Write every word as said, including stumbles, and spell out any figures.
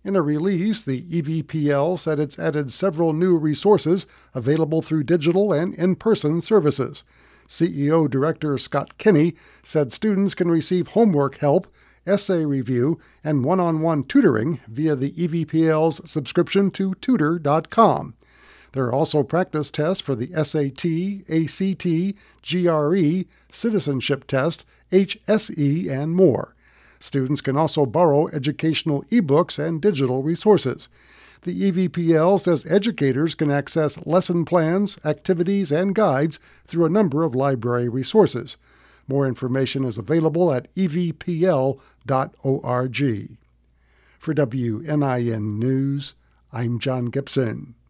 In a release, the E V P L said it's added several new resources available through digital and in-person services. C E O Director Scott Kinney said students can receive homework help, essay review, and one-on-one tutoring via the E V P L's subscription to tutor dot com. There are also practice tests for the S A T, A C T, G R E, citizenship test, H S E, and more. Students can also borrow educational ebooks and digital resources. The E V P L says educators can access lesson plans, activities, and guides through a number of library resources. More information is available at e v p l dot org. For W N I N News, I'm John Gibson.